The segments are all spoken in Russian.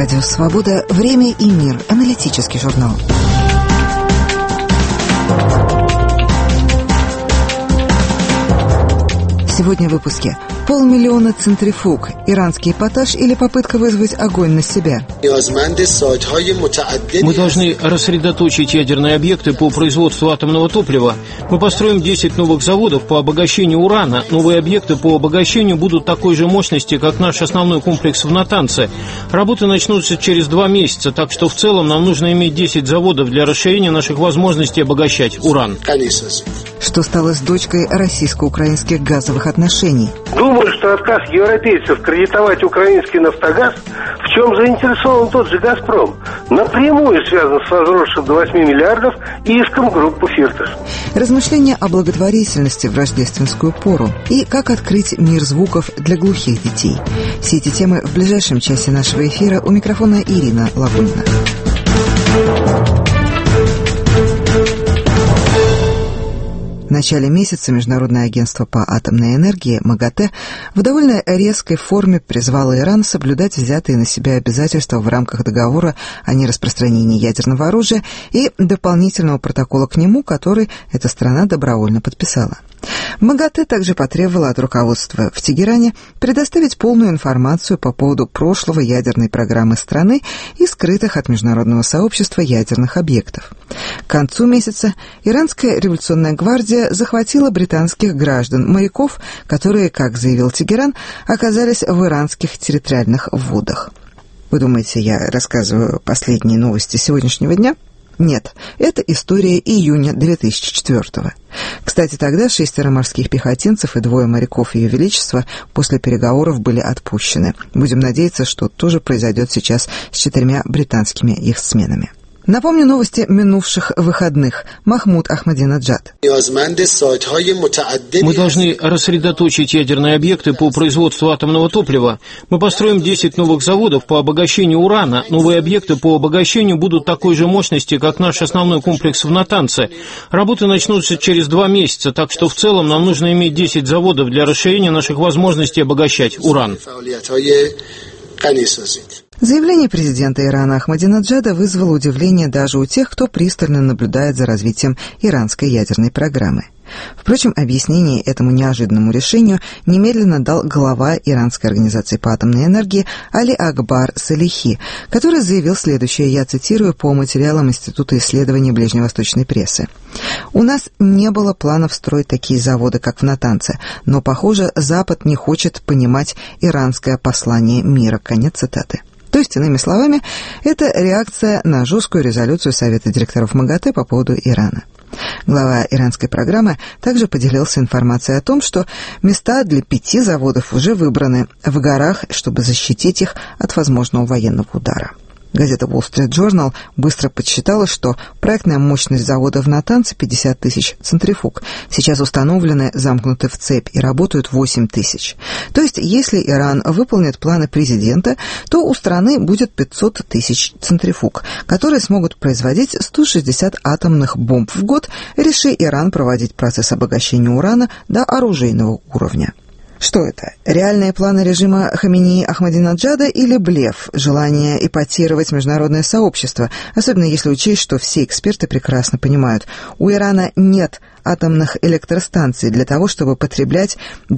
Радио «Свобода». Время и мир. Аналитический журнал. Сегодня в выпуске. 500 000 центрифуг. Иранский эпатаж или попытка вызвать огонь на себя. Мы должны рассредоточить ядерные объекты по производству атомного топлива. Мы построим 10 новых заводов по обогащению урана. Новые объекты по обогащению будут такой же мощности, как наш основной комплекс в Натанце. Работы начнутся через 2 месяца, так что в целом нам нужно иметь 10 заводов для расширения наших возможностей обогащать уран. Что стало с дочкой российско-украинских газовых отношений? Думаю, что отказ европейцев кредитовать украинский «Нафтогаз», в чем заинтересован тот же «Газпром», напрямую связан с возросшим до 8 миллиардов иском группы «Фирташ». Размышления о благотворительности в рождественскую пору и как открыть мир звуков для глухих детей. Все эти темы в ближайшем часе нашего эфира. У микрофона Ирина Лавунина. В начале месяца Международное агентство по атомной энергии МАГАТЭ в довольно резкой форме призвало Иран соблюдать взятые на себя обязательства в рамках договора о нераспространении ядерного оружия и дополнительного протокола к нему, который эта страна добровольно подписала. МАГАТЭ также потребовало от руководства в Тегеране предоставить полную информацию по поводу прошлого ядерной программы страны и скрытых от международного сообщества ядерных объектов. К концу месяца Иранская революционная гвардия захватила британских граждан-моряков, которые, как заявил Тегеран, оказались в иранских территориальных водах. Вы думаете, я рассказываю последние новости сегодняшнего дня? Нет, это история июня 2004-го. Кстати, тогда 6 морских пехотинцев и 2 моряков Ее Величества после переговоров были отпущены. Будем надеяться, что тоже произойдет сейчас с 4 британскими их сменами. Напомню новости минувших выходных. Махмуд Ахмадинеджад. Мы должны рассредоточить ядерные объекты по производству атомного топлива. Мы построим 10 новых заводов по обогащению урана. Новые объекты по обогащению будут такой же мощности, как наш основной комплекс в Натанце. Работы начнутся через 2 месяца, так что в целом нам нужно иметь 10 заводов для расширения наших возможностей обогащать уран. Заявление президента Ирана Ахмадинеджада вызвало удивление даже у тех, кто пристально наблюдает за развитием иранской ядерной программы. Впрочем, объяснение этому неожиданному решению немедленно дал глава Иранской организации по атомной энергии Али Акбар Салихи, который заявил следующее, я цитирую по материалам Института исследований ближневосточной прессы. «У нас не было планов строить такие заводы, как в Натанце, но, похоже, Запад не хочет понимать иранское послание мира». Конец цитаты. То есть, иными словами, это реакция на жесткую резолюцию Совета директоров МАГАТЭ по поводу Ирана. Глава иранской программы также поделился информацией о том, что места для 5 заводов уже выбраны в горах, чтобы защитить их от возможного военного удара. Газета Wall Street Journal быстро подсчитала, что проектная мощность завода в Натанце 50 тысяч центрифуг. Сейчас установлены, замкнуты в цепь и работают 8 тысяч. То есть, если Иран выполнит планы президента, то у страны будет 500 тысяч центрифуг, которые смогут производить 160 атомных бомб в год, реши Иран проводить процесс обогащения урана до оружейного уровня. Что это? Реальные планы режима Хаминеи Ахмадинеджада или блеф, желание эпатировать международное сообщество, особенно если учесть, что все эксперты прекрасно понимают, у Ирана нет атомных электростанций для того, чтобы потреблять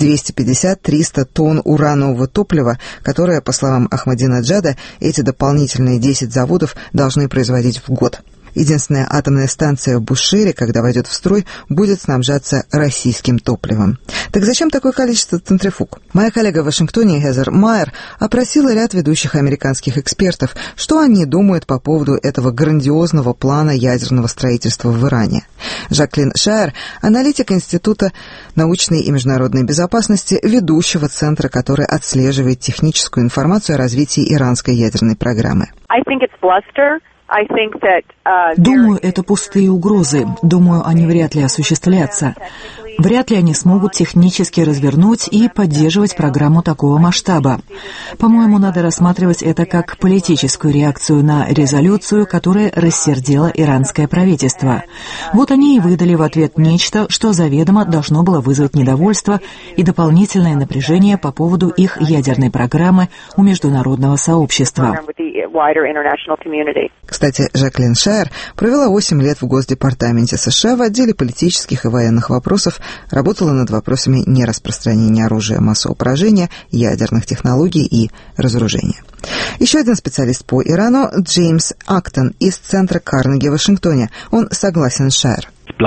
250-300 тонн уранового топлива, которое, по словам Ахмадинеджада, эти дополнительные 10 заводов должны производить в год. Единственная атомная станция в Бушире, когда войдет в строй, будет снабжаться российским топливом. Так зачем такое количество центрифуг? Моя коллега в Вашингтоне Хезер Майер опросила ряд ведущих американских экспертов, что они думают по поводу этого грандиозного плана ядерного строительства в Иране. Жаклин Шайер, аналитик Института научной и международной безопасности, ведущего центра, который отслеживает техническую информацию о развитии иранской ядерной программы. Думаю, это пустые угрозы. Думаю, они вряд ли осуществлятся. Вряд ли они смогут технически развернуть и поддерживать программу такого масштаба. По-моему, надо рассматривать это как политическую реакцию на резолюцию, которая рассердила иранское правительство. Вот они и выдали в ответ нечто, что заведомо должно было вызвать недовольство и дополнительное напряжение по поводу их ядерной программы у международного сообщества. Кстати, Жаклин Шайер провела 8 лет в Госдепартаменте США в отделе политических и военных вопросов, работала над вопросами нераспространения оружия массового поражения, ядерных технологий и разоружения. Еще один специалист по Ирану – Джеймс Актон из Центра Карнеги в Вашингтоне. Он согласен с Шайер.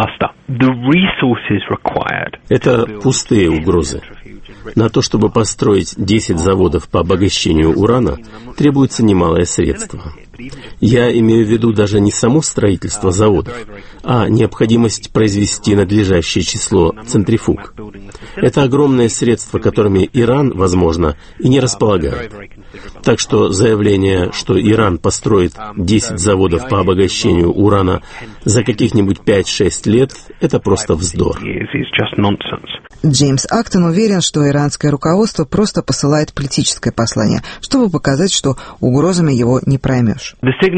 Это пустые угрозы. На то, чтобы построить 10 заводов по обогащению урана, требуется немалое средство. Я имею в виду даже не само строительство заводов, а необходимость произвести надлежащее число центрифуг. Это огромные средства, которыми Иран, возможно, и не располагает. Так что заявление, что Иран построит 10 заводов по обогащению урана за каких-нибудь 5-6 лет, это просто вздор. Джеймс Актон уверен, что иранское руководство просто посылает политическое послание, чтобы показать, что угрозами его не проймешь.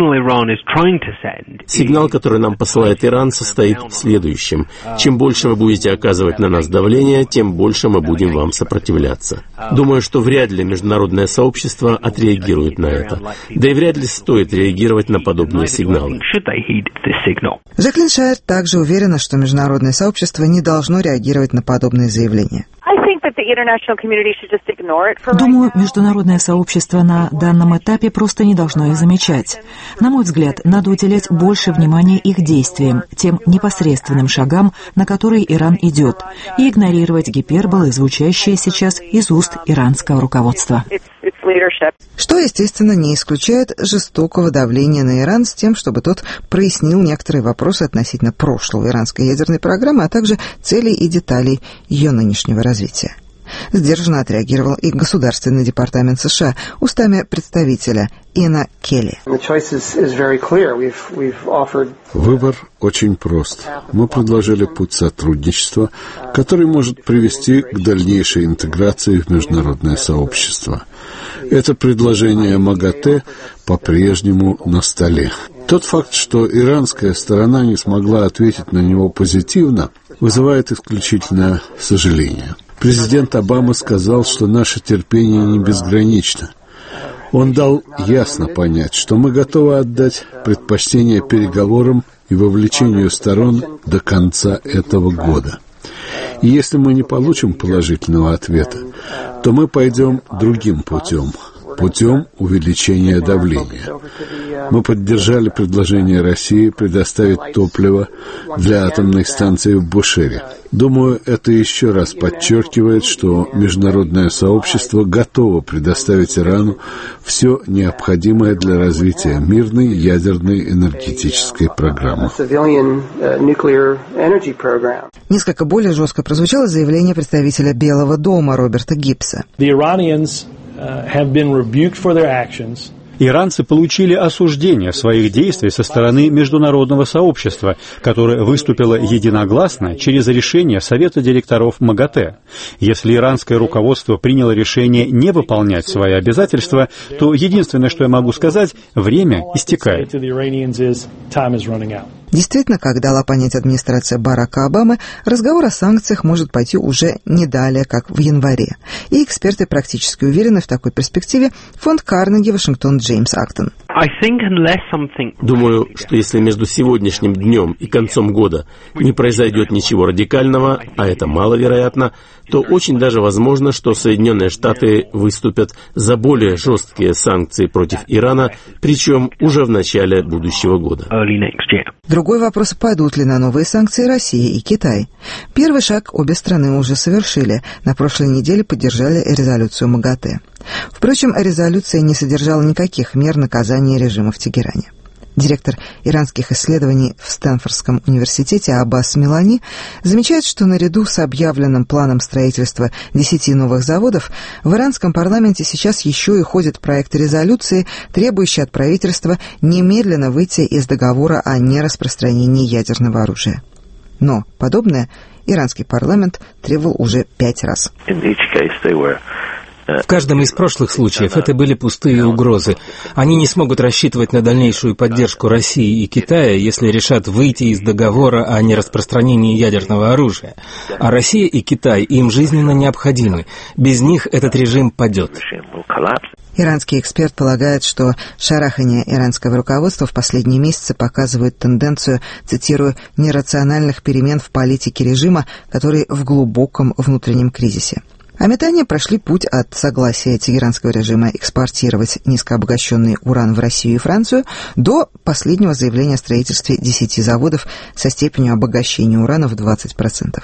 Сигнал, который нам посылает Иран, состоит в следующем. Чем больше вы будете оказывать на нас давление, тем больше мы будем вам сопротивляться. Думаю, что вряд ли международное сообщество отреагирует на это. Да и вряд ли стоит реагировать на подобные сигналы. Жаклин Шайер также уверена, что международное сообщество не должно реагировать на подобные заявления. Думаю, международное сообщество на данном этапе просто не должно их замечать. На мой взгляд, надо уделять больше внимания их действиям, тем непосредственным шагам, на которые Иран идет, и игнорировать гиперболы, звучащие сейчас из уст иранского руководства. Что, естественно, не исключает жестокого давления на Иран с тем, чтобы тот прояснил некоторые вопросы относительно прошлого иранской ядерной программы, а также целей и деталей ее нынешнего развития. Сдержанно отреагировал и Государственный департамент США устами представителя Иэна Келли. Выбор очень прост. Мы предложили путь сотрудничества, который может привести к дальнейшей интеграции в международное сообщество. Это предложение МАГАТЭ по-прежнему на столе. Тот факт, что иранская сторона не смогла ответить на него позитивно, вызывает исключительное сожаление. Президент Обама сказал, что наше терпение не безгранично. Он дал ясно понять, что мы готовы отдать предпочтение переговорам и вовлечению сторон до конца этого года. И если мы не получим положительного ответа, то мы пойдем другим путем увеличения давления. Мы поддержали предложение России предоставить топливо для атомной станции в Бушере. Думаю, это еще раз подчеркивает, что международное сообщество готово предоставить Ирану все необходимое для развития мирной ядерной энергетической программы. Несколько более жестко прозвучало заявление представителя Белого дома Роберта Гибса. Иранцы получили осуждение своих действий со стороны международного сообщества, которое выступило единогласно через решение Совета директоров МАГАТЭ. Если иранское руководство приняло решение не выполнять свои обязательства, то единственное, что я могу сказать, время истекает. Действительно, как дала понять администрация Барака Обамы, разговор о санкциях может пойти уже не далее, как в январе. И эксперты практически уверены в такой перспективе. Фонд Карнеги, Вашингтон, Джеймс Актон. Думаю, что если между сегодняшним днем и концом года не произойдет ничего радикального, а это маловероятно, то очень даже возможно, что Соединенные Штаты выступят за более жесткие санкции против Ирана, причем уже в начале будущего года. Другой вопрос, пойдут ли на новые санкции Россия и Китай. Первый шаг обе страны уже совершили. На прошлой неделе поддержали резолюцию МАГАТЭ. Впрочем, резолюция не содержала никаких мер наказания режима в Тегеране. Директор иранских исследований в Стэнфордском университете Аббас Милани замечает, что наряду с объявленным планом строительства 10 новых заводов в иранском парламенте сейчас еще и ходит проект резолюции, требующий от правительства немедленно выйти из договора о нераспространении ядерного оружия. Но подобное иранский парламент требовал уже 5 раз. В каждом из прошлых случаев это были пустые угрозы. Они не смогут рассчитывать на дальнейшую поддержку России и Китая, если решат выйти из договора о нераспространении ядерного оружия. А Россия и Китай им жизненно необходимы. Без них этот режим падет. Иранский эксперт полагает, что шарахание иранского руководства в последние месяцы показывает тенденцию, цитирую, «нерациональных перемен в политике режима, который в глубоком внутреннем кризисе». Американцы прошли путь от согласия тегеранского режима экспортировать низкообогащенный уран в Россию и Францию до последнего заявления о строительстве 10 заводов со степенью обогащения урана в 20%.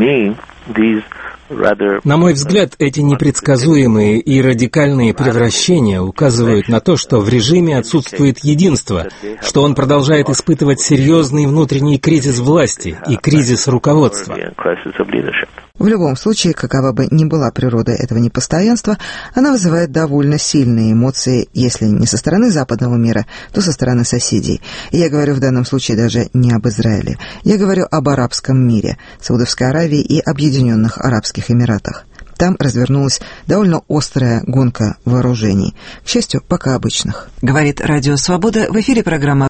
На мой взгляд, эти непредсказуемые и радикальные превращения указывают на то, что в режиме отсутствует единство, что он продолжает испытывать серьезный внутренний кризис власти и кризис руководства. В любом случае, какова бы ни была природа этого непостоянства, она вызывает довольно сильные эмоции, если не со стороны западного мира, то со стороны соседей. И я говорю в данном случае даже не об Израиле. Я говорю об арабском мире, Саудовской Аравии и Объединенных Арабских Эмиратах. Там развернулась довольно острая гонка вооружений. К счастью, пока обычных. Говорит Радио Свобода, в эфире программа